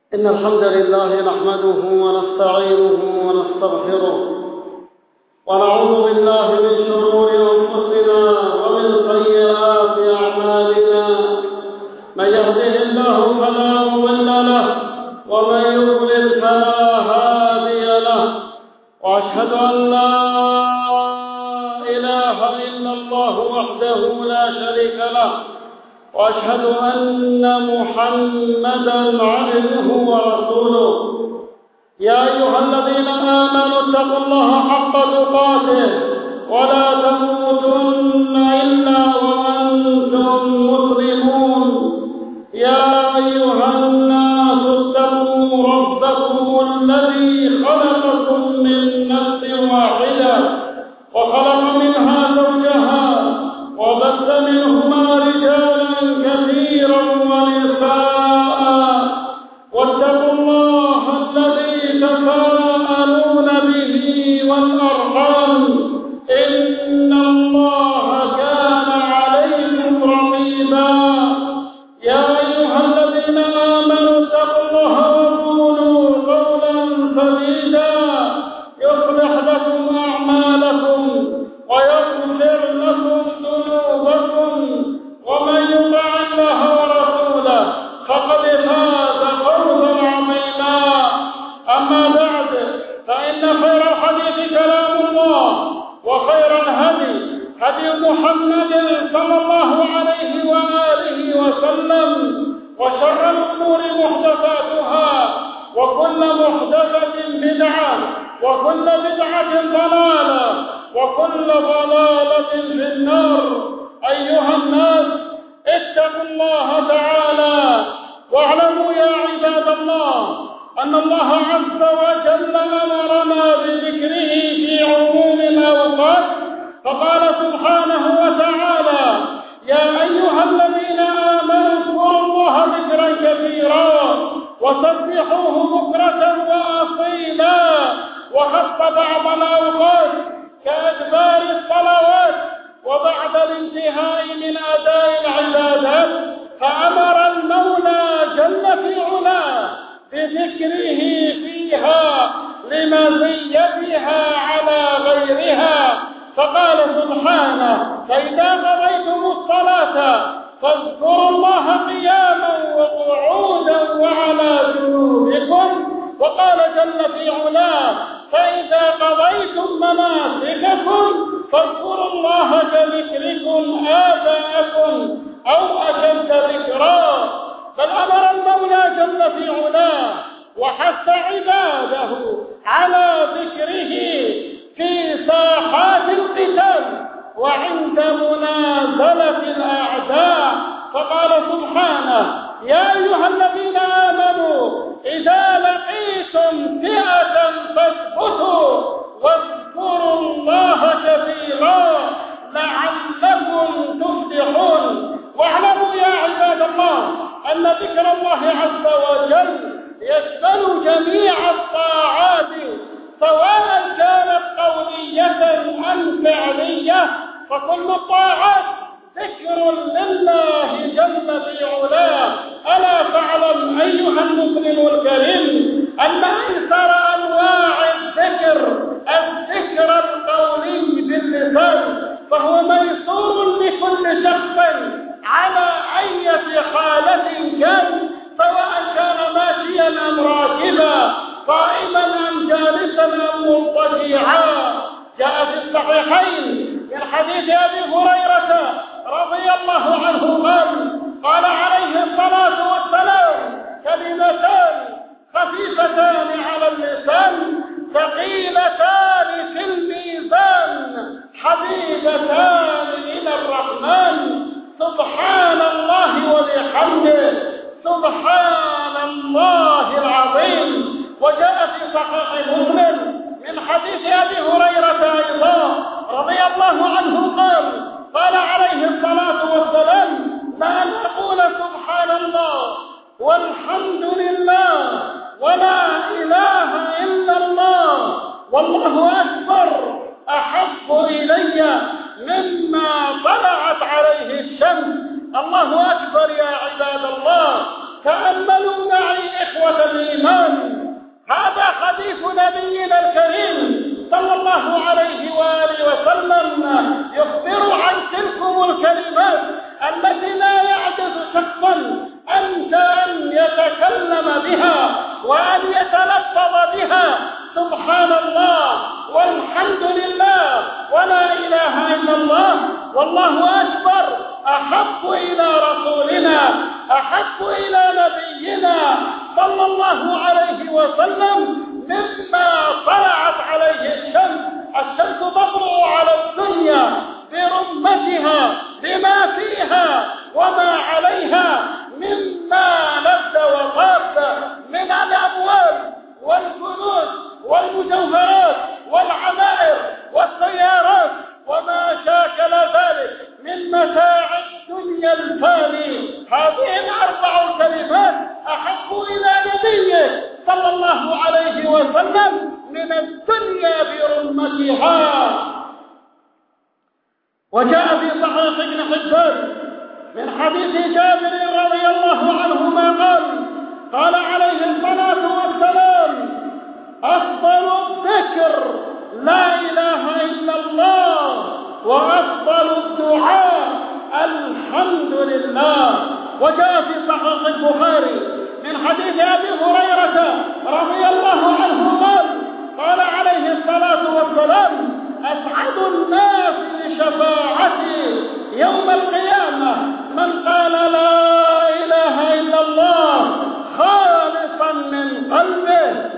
إن الحمد لله نحمده ونستعينه ونستغفره ونعوذ بالله من شرور أنفسنا ومن سيئات أعمالنا. من يهده الله فلا مضل له ومن يضلل فلا هادي له، وأشهد أن لا إله إلا الله وحده لا شريك له، وأشهد أن محمدًا عبده ورسوله. يا أيها الذين آمنوا اتقوا الله حق تقاته ولا تموتن إلا وأنتم مسلمون. يا أيها الناس اتقوا ربكم الذي خلقكم من نفس واحدة وخلق منها زوجها وبث منهما رجالا كثيرا ونساء، واتقوا الله الذي تساءلون به والأرحام إن الله كان عليكم رقيبا. يا أيها الذين آمنوا اتقوا الله وقولوا قولا سديدا يصلح لكم أعمالكم ويغفر لكم ذنوبكم، ومن يطع الله ورسوله فقد فاز فوزا عظيما. أما بعد، فإن خير الحديث كلام الله، وخير الهدي هدي محمد صلى الله عليه وآله وسلم، وشر الأمور محدثاتها، وكل محدثة بدعة، وكل بدعة ضلالة، وكل ضلالة في النار. أيها الناس، اتقوا الله تعالى واعلموا يا عباد الله أن الله عز وجل أمرنا بذكره في عموم الأوقات، فقال سبحانه وتعالى: يا أيها الذين آمنوا اذكروا الله ذكرا كثيرا وسبحوه بكرة وأصيلا. وخص بعض الأوقات كأدبار الصلوات وبعد الانتهاء من أداء العبادات، فأمر المولى جل في علاه بذكره فيها لمزيتها على غيرها، فقال سبحانه: فإذا قضيتم الصلاة فاذكروا الله قياما وقعودا وعلى جنوبكم. وقال جل في علاه: فإذا قضيتم مناسككم فاذكروا الله كذكركم آباءكم أو أشد ذكرا. بل أمر المولى جل في علاه وحث عباده على ذكره في ساحات القتال وعند منازلة الأعداء، فقال سبحانه: يا أيها الذين آمنوا إذا لقيتم فئة فاثبتوا واذكروا الله كثيرا لعلكم تفلحون. واعلموا يا عباد الله أن ذكر الله عز وجل يشمل جميع الطاعات، سواء كانت قولية أم فعلية، فكل الطاعات ذكر لله جل في علاه. ألا تعلم أيها المسلم الكريم أن أيسر أنواع الذكر القولي باللسان، فهو ميسور لكل شخص على أي حالة كان، سواء كان ماشيا أم راكبا، قائما أم جالسا أم مضطجعا. جاء في الصحيحين من حديث أبي هريرة رضي الله عنه قال عليه الصلاة والسلام: كلمتان خفيفتان على اللسان ثقيلتان في الميزان حبيبتان إلى الرحمن، سبحان الله وبحمده سبحان الله العظيم. وجاء في صحيح مسلم من حديث أبي هريرة أيضا رضي الله عنه قال عليه الصلاة والسلام: ما أن أقول سبحان الله والحمد لله ولا إله إلا الله والله أكبر أحب إلي مما طلعت عليه الشمس. الله أكبر يا عباد الله. تأملوا معي إخوة أحب إلى نبينا صلى الله عليه وسلم مما طلعت عليه الشمس. الشمس تطلع على الدنيا برمتها بما فيها وما عليها مما لذ وطاب من الأموال والكنوز والمجوهرات والعمائر والسيارات وما شاكل ذلك من متاع الدنيا الفاني. هذه الأربع كلمات أحب إلى نبيه صلى الله عليه وسلم من الدنيا برمتها. وجاء في صحيح ابن حبان من حديث جابر رضي الله عنهما قال عليه الصلاة والسلام: أفضل الذكر لا إله إلا الله، وأفضل الدعاء الحمد لله. وجاء في صحيح البخاري من حديث أبي هريرة رضي الله عنه قال عليه الصلاة والسلام: أسعد الناس بشفاعتي يوم القيامة من قال لا إله إلا الله خالصا من قلبه.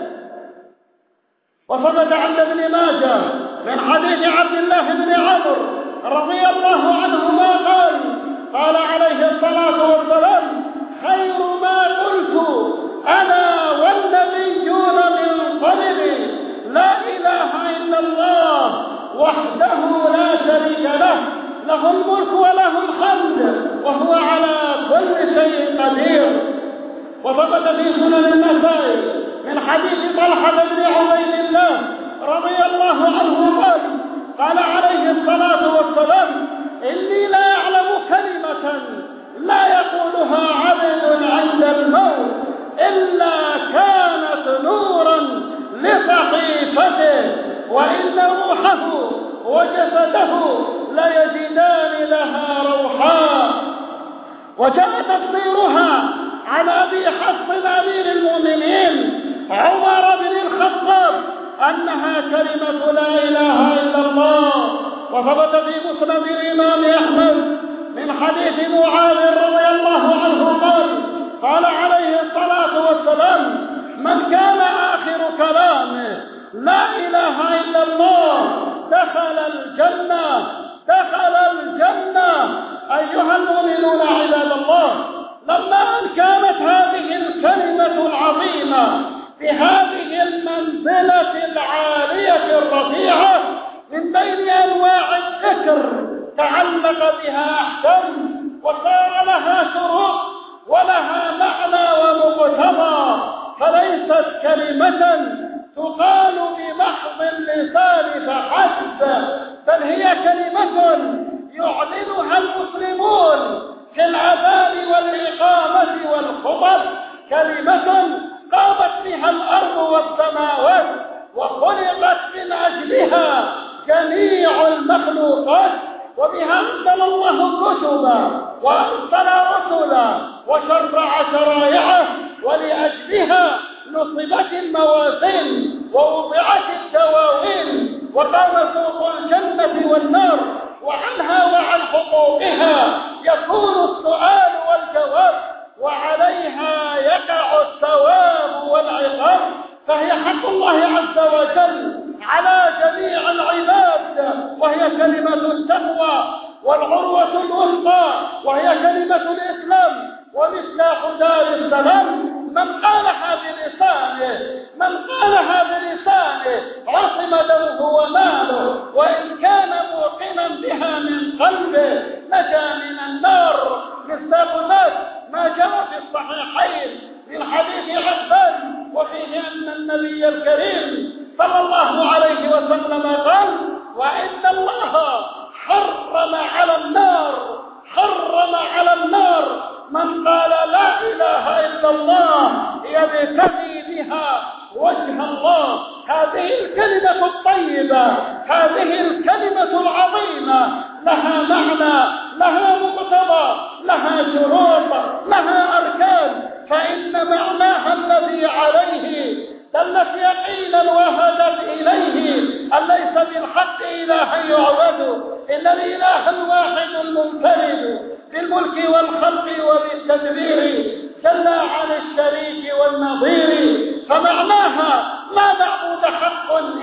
وثبت عند ابن ماجه من حديث عبد الله بن عمرو رضي الله عنهما قال عليه الصلاة والسلام: خير ما قلت أنا والنبيون من قبلي لا إله إلا الله وحده لا شريك له، له الملك وله الحمد وهو على كل شيء قدير. وثبت في سنن النسائي من حديث طلحة بن عبيد الله رضي الله عنه قال عليه الصلاة والسلام: إني لا أعلم كلمة لا يقولها عبد عند الموت إلا كانت نورا لصحيفته، وإن روحه وجسده ليجدان لها روحا. وجاء تفسيرها عن أبي حفص أمير المؤمنين عمر بن الخطاب أنها كلمة لا إله إلا الله. وثبت في مسند الإمام أحمد من حديث معاذ رضي الله عنه قال عليه الصلاة والسلام: من كان آخر كلامه لا إله إلا الله دخل الجنة. دخل الجنة. أيها المؤمنون عباد الله، لما أن كانت هذه الكلمة العظيمة بهذه المنزلة العالية الرفيعة من بين أنواع الذكر تعلق بها أحكام وصار لها شروط ولها معنى ومقتضى، فليست كلمة تقال بمحض اللسان فحسب، بل هي كلمة يعلنها المسلمون في الأذان والإقامة والخطب، كلمة قامت بها الأرض والسماوات وخلقت من أجلها جميع المخلوقات، وبها أنزل الله كتبا وأرسل رسلا وشرع شرائعه، ولأجلها نصبت الموازين ووضعت الدواوين وقام سوق الجنة والنار، وعنها وعن حقوقها يكون السؤال والجواب، وعليها يقع الثواب والعقاب، فهي حق الله عز وجل على جميع العباد، وهي كلمة التقوى والعروة الوثقى، وهي كلمة الإسلام ومفتاح دار السلام. من قالها بلسانه عصم دمه وماله، وإن كان موقنا بها من قلبه نجا من النار. مصداق ذلك ما جاء في الصحيحين من حديث عبان، وفيه أن النبي الكريم صلى الله عليه وسلم قال: وإن الله حرم على النار من قال لا إله إلا الله يبتغي بها وجه الله. هذه الكلمة الطيبة، هذه الكلمة العظيمة لها معنى، لها مقتضى، لها شروط، لها أركان، فإن معناها الذي عليه دلت يقينا وهدت إليه أن ليس بالحق إله يعبد إلا الإله الواحد المنفرد بالملك والخلق وبالتدبير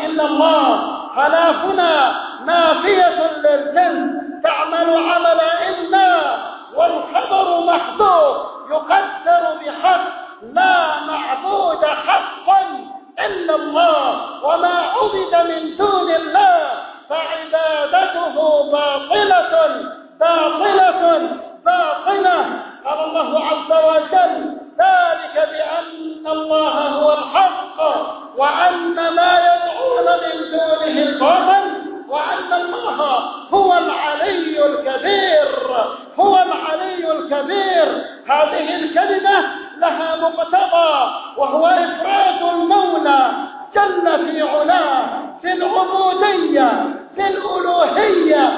إلا الله. خلافنا نافية للجنس تعمل عمل إلا، والخبر محذوف يقدر بحق لا معبود حقا إلا الله، وما عبد من دون الله فعبادته باطلة باطلة باطلة. قال الله عز وجل: ذلك بأن الله هو الحق وأن ما يدعون من دونه الباطل وأن الله هو العلي الكبير، هو العلي الكبير. هذه الكلمة لها مقتضى، وهو إفراد المولى جل في علاه في العبودية في الألوهية،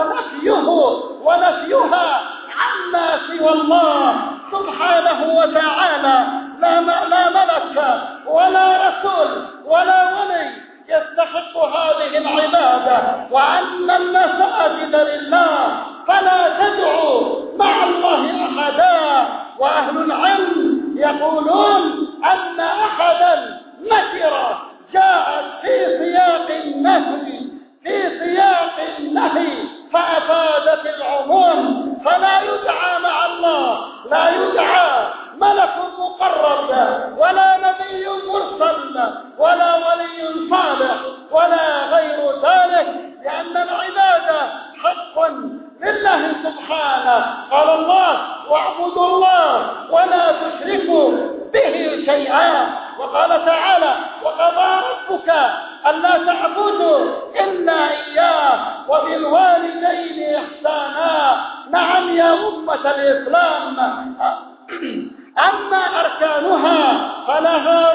ونفيها عما سوى الله سبحانه وتعالى. لا ملك ولا رسول ولا ولي يستحق هذه العبادة، وأن المساجد لله فلا تدعوا مع الله أحدا. وأهل العلم يقولون أن أحدا نكرة جاءت في سياق النهي فأفادت العموم، فلا يدعى مع الله، لا يدعى ملك مقرب ولا نبي مرسل ولا ولي صالح ولا غير ذلك، لأن العبادة حق لله سبحانه. قال الله: واعبدوا الله ولا تشركوا به شيئا. وقال تعالى: وقضى ربك ألا تعبدوا إلا إياه وبالوالدين إحسانا. نعم يا أمة الإسلام، أما أركانها فلها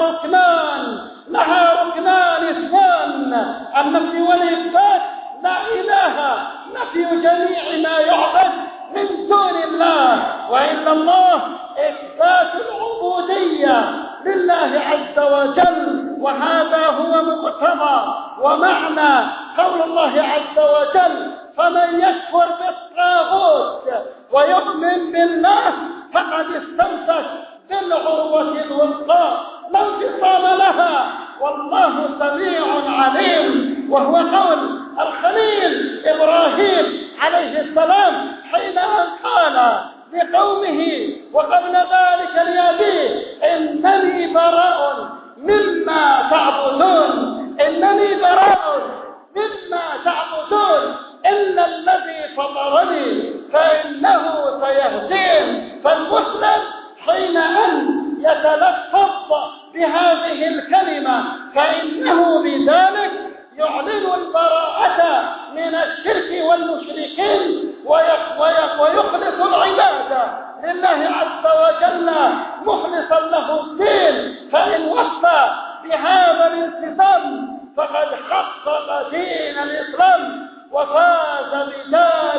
ركنان اثنان: النفي والإثبات. لا إله نفي جميع ما يعبد من دون الله وإلا الله، إثبات العبودية لله عز وجل. وهذا هو مقتضى ومعنى قول الله عز وجل: فمن يكفر بالطاغوت ويؤمن بالله فقد استمسك بالعروة الوثقى لا انفصام لها، والله سميع عليم. وهو قول الخليل إبراهيم عليه السلام حين قال لقومه وقبل ذلك لأبيه: إنني براء مما تعبدون إلا الذي فطرني فإنه سيهدين. فالمسلم حين أن يتلفظ بهذه الكلمة فإنه بذلك يعلن البراءة من الشرك والمشركين ويخلص العبادة لله عز وجل مخلصا له الدين. فإن وفى بهذا الالتزام فقد حقق دين الإسلام وفاز بدار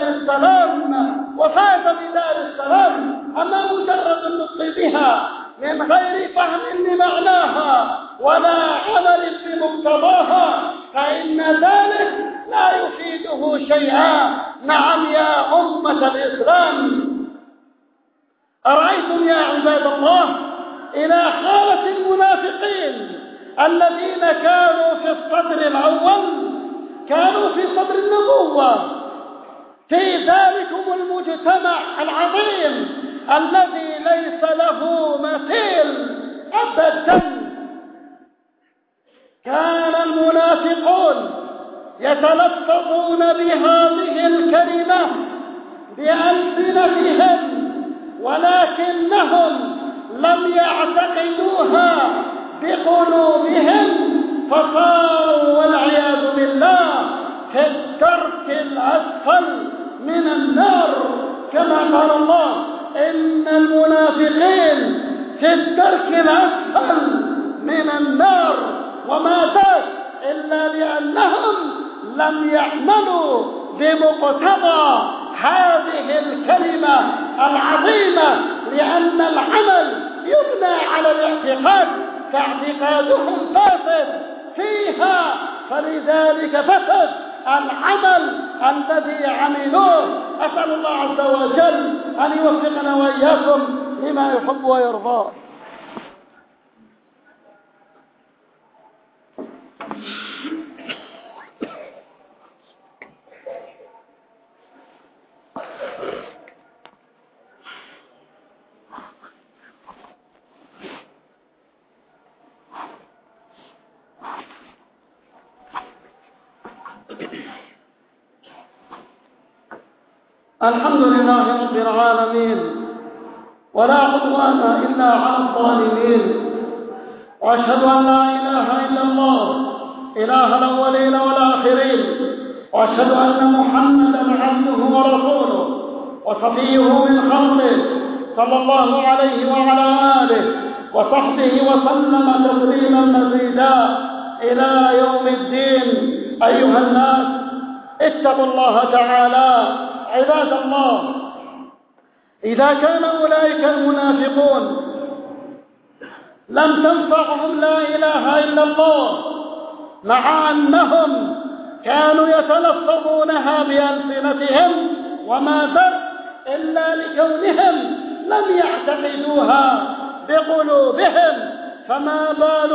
السلام. أما مجرد النطق بها من غير فهم لمعناها ولا عمل بمقتضاها فإن ذلك لا يفيده شيئا. نعم يا أمة الإسلام، أرأيتم يا عباد الله إلى حالة المنافقين الذين كانوا في الصدر الأول، كانوا في صدر النبوة، في ذلكم المجتمع العظيم الذي ليس له مثيل أبدا. كان المنافقون يتلفظون بهذه الكلمة بألسنتهم ولكنهم لم يعتقدوها بقلوبهم، فصاروا والعياذ بالله في الدرك الأسفل من النار، كما قال الله: إن المنافقين في الدرك الأسفل من النار. وما ذاك إلا لأنهم لم يعملوا بمقتضى هذه الكلمة العظيمة، لأن العمل يبنى على الاعتقاد، فاعتقادهم فاسد فيها، فلذلك فسد العمل الذي عملوه. أسأل الله عز وجل أن يوفقنا وإياكم لما يحب ويرضى. الحمد لله رب العالمين، ولا عدوان إلا على الظالمين، وأشهد أن لا إله إلا الله إله الأولين والآخرين، وأشهد أن محمدا عبده ورسوله وصفيه من خلقه صلى الله عليه وعلى آله وصحبه وسلم تسليما مزيدا إلى يوم الدين. أيها الناس، اتقوا الله تعالى عباد الله. إذا كان أولئك المنافقون لم تنفعهم لا إله إلا الله، مع أنهم كانوا يتلفظونها بألسنتهم وما ذاك إلا لكونهم لم يعتقدوها بقلوبهم، فما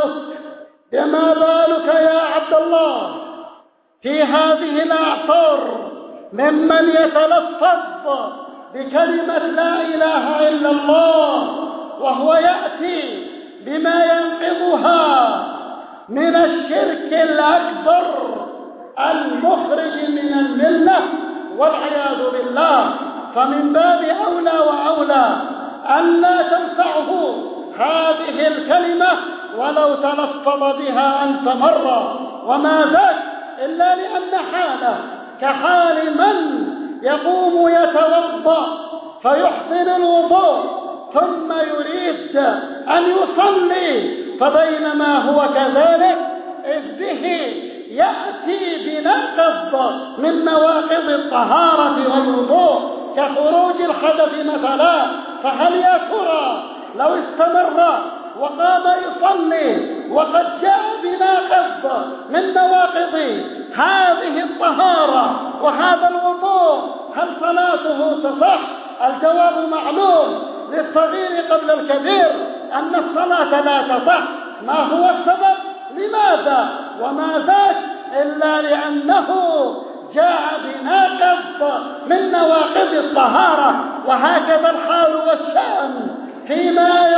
بالك يا عبد الله في هذه الأعصار ممن يتلفظ بكلمة لا إله إلا الله وهو يأتي بما ينقضها من الشرك الأكبر المخرج من الملة والعياذ بالله. فمن باب أولى وأولى أن لا تنفعه هذه الكلمة ولو تلفظ بها ألف مرة، وما ذاك إلا لأن حاله كحال من يقوم يتوضأ فيحسن الوضوء ثم يريد أن يصلي، فبينما هو كذلك إذ به يأتي بنقض من نواقض الطهارة والوضوء كخروج الحدث مثلا، فهل يا ترى لو استمر وقام يصلي وقد جاء بناقض من نواقض هذه الطهارة وهذا الوضوء، هل صلاته تصح؟ الجواب معلوم للصغير قبل الكبير أن الصلاة لا تصح. ما هو السبب؟ لماذا؟ وما ذاك إلا لأنه جاء بناقض من نواقض الطهارة. وهكذا الحال والشأن فيما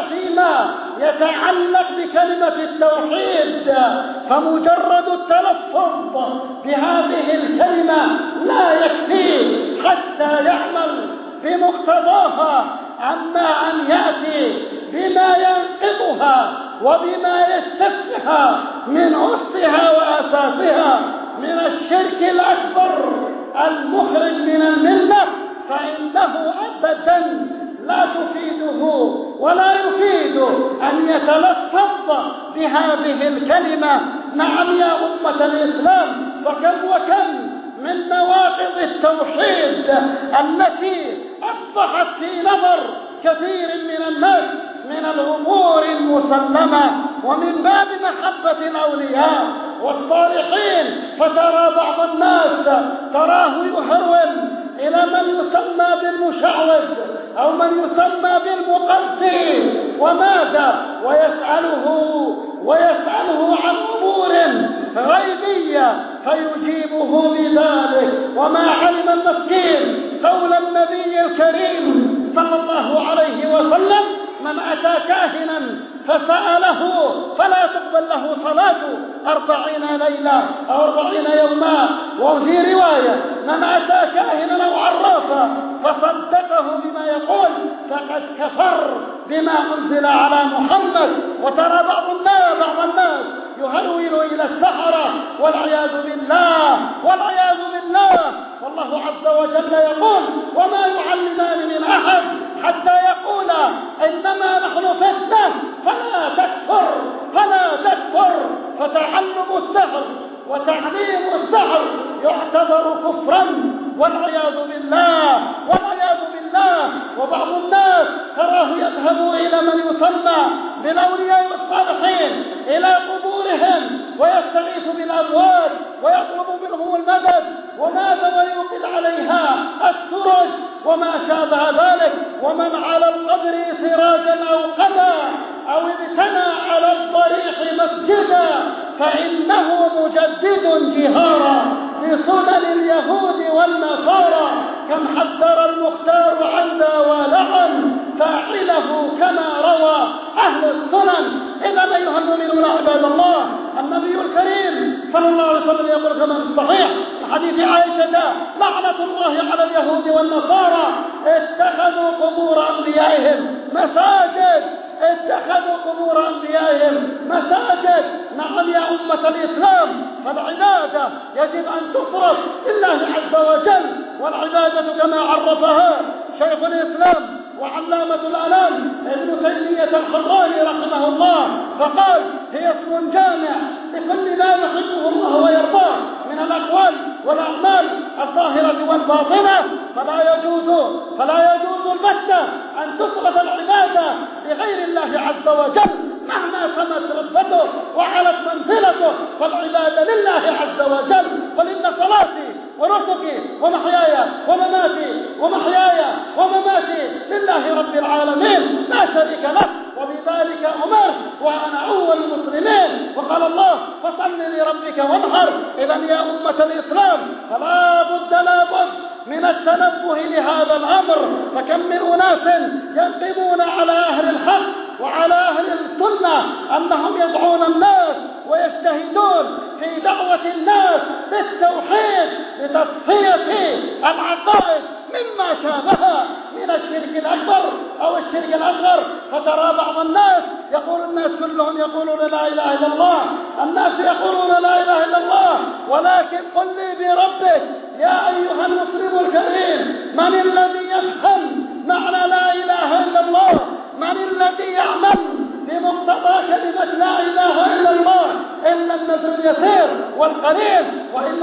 يتعلق بكلمة التوحيد، فمجرد التلفظ بهذه الكلمة لا يكفي حتى يعمل بمقتضاها، أما أن يأتي بما ينقضها وبما يستفها من أسسها وأساسها من الشرك الأكبر المخرج من الملة، فإنه أبدا لا تفيده ولا يفيد أن يتلفظ بهذه الكلمة. نعم يا أمة الإسلام، فكم وكم من نواقض التوحيد التي أصبحت في نظر كثير من الناس من الأمور المسلمة، ومن باب محبة الأولياء والصالحين، فترى بعض الناس تراه يهرول إلى من يسمى بالمشعوذ أو من يسمى بالمقرسي، وماذا؟ ويسأله عن أمور غيبية فيجيبه بذلك، وما علم المسكين قول النبي الكريم صلى الله عليه وسلم: من أتى كاهنا فسأله فلا تقبل له صلاة 40 ليلة أو 40 يوما. وفي رواية: من أتى كاهنا أو عرافا فصدقه بما يقول فقد كفر بما أنزل على محمد. وترى بعض الناس يهرول إلى السحرة والعياذ بالله. والله عز وجل يقول: وما يعلمان من أحد حتى يقولا إنما نحن فتنة فلا تكفر. فتعلم السحر وتعليم السحر يعتبر كفرا والعياذ بالله. وبعض الناس تراه يذهب إلى من يسمى بالأولياء والصالحين إلى قبورهم ويستغيث بالأموات ويطلب منهم المدد، وماذا ويوقد عليها السرج وما شابه ذلك. ومن على القبر سراجا أو قدا أو ابتنى على الضريح مسجدا فإنه مجدد جهارا بسنن اليهود والنصارى. كم حذر المختار عن ذا ولعن فاعله كما روى أهل السنن. إذا أيها المؤمنون عباد الله، النبي الكريم صلى الله عليه وسلم يقول كما في الصحيح من حديث عائشة: لعنة الله على اليهود والنصارى اتخذوا قبور أنبيائهم مساجد. اتخذوا قبور أنبيائهم مساجد. نعم يا أمة الإسلام، فالعبادة يجب أن تصرف لله عز وجل، والعبادة كما عرفها شيخ الإسلام وعلامة الأنام ابن تيمية الحراني رحمه الله، فقال: هي اسم جامع لكل ما يحبه الله ويرضاه من الأقوال والأعمال الظاهرة والباطنة، فلا يجوز البتة أن تصرف العبادة لغير الله عز وجل مهما سمت رتبته وعلت منزلته، فالعبادة لله عز وجل. قل إن صلاتي ونسكي ومحياي ومماتي لله رب العالمين لا شريك له، وبذلك أمرت وأنا أول المسلمين. وقال الله: فصل لربك وانحر. إذا يا أمة الإسلام، فلا بد من التنبه لهذا الأمر. فكم من أناس ينقمون على أهل الحق وعلى أهل السنة أنهم يدعون الناس ويجتهدون في دعوة الناس بالتوحيد لتصفية العقائد مما شابه من الشرك الأكبر أو الشرك الأصغر. فترى بعض الناس كلهم يقولون لا إله إلا الله، الناس يقولون لا إله إلا الله، ولكن قل لي بربك يا أيها المسلم الكريم، من الذي يفهم معنى لا إله إلا الله؟ من الذي يعمل بمقتضى كلمة لا إله إلا الله؟ إلا النذر اليسير والقليل، وإلا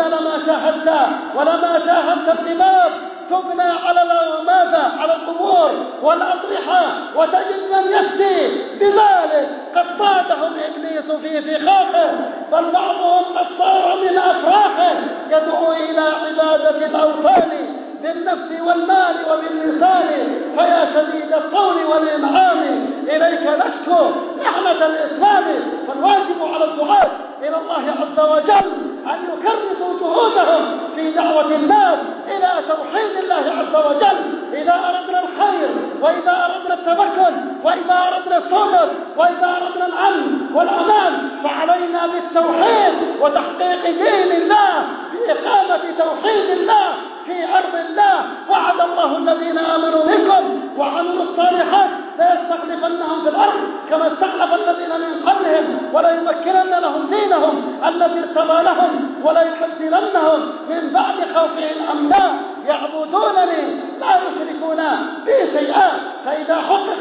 لما شاهدت الدماغ تبنى على القبور والأضرحة، وتجد من يفتي بذلك قد صادهم إبليس في فخاخه، بل بعضهم قد صار من أفراخه يدعو إلى عبادة الأوثان بالنفس والمال وباللسان. فيا شديد الطول والإنعام إليك نشكو نعمة الإسلام. فالواجب على الدعاة إلى الله عز وجل أن يكرسوا جهودهم في دعوة الناس إلى توحيد الله عز وجل. إذا أردنا الخير، وإذا أردنا التمكن، وإذا أردنا الصبر، وإذا أردنا الأمن والأمان، فعلينا بالتوحيد وتحقيق دين الله، بإقامة توحيد الله في أرض الله. وعد الله الذين آمنوا منكم وعملوا الصالحات ليستخلفنهم في الأرض كما استخلف الذين من قبلهم، وليمكنن لهم دينهم الذي ارتضى لهم، وليبدلنهم من بعد خوفهم أمنا يعبدونني لا يشركون بي شيئا. فإذا حقق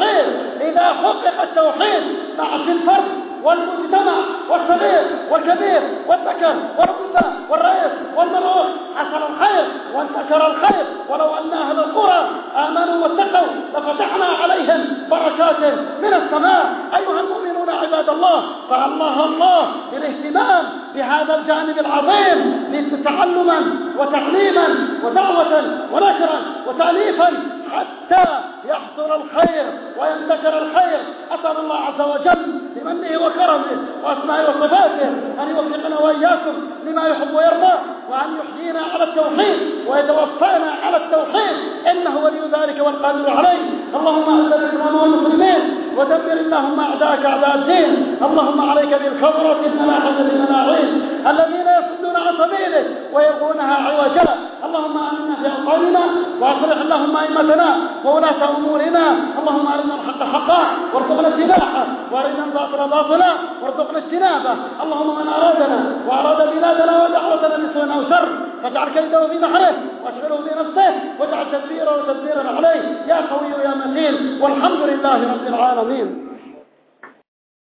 التوحيد مع الفرد والمجتمع والصغير والكبير والذكر والأنثى والرئيس والمرؤوس حصل الخير وانتشر الخير. ولو أن أهل القرى آمنوا واتقوا لفتحنا عليهم بركات من السماء. أيها المؤمنون عباد الله، فالله بالاهتمام بهذا الجانب العظيم تعلما وتعليما ودعوة ونشرا وتأليفا حتى يحصل الخير وينتشر الخير. أسأل الله عز وجل بمنه وكرمه وأسمائه وصفاته أن يوفقنا وإياكم لما يحب ويرضى، وأن يحيينا على التوحيد ويتوفانا على التوحيد، إنه ولي ذلك والقادر عليه. اللهم أعز الإسلام والمسلمين ودمر اللهم أعداءك أعداء الدين. اللهم عليك بالكفرة الملاحدة الملاعين الذين يصدون عن سبيلك ويبغونها عوجا. اللهم آمنا في أوطاننا وأصلح اللهم أئمتنا وولاة أمورنا. اللهم أرنا الحق حقا وارزقنا اتباعه، وأرنا الباطل باطلا وارزقنا اجتنابه. اللهم من أرادنا وأراد بلادنا ودعوتنا بسوء أو شر فاجعل كيده في نحره واشغله بنفسه واجعل تدبيره وتدبيرا عليه يا قوي يا متين، والحمد لله رب العالمين.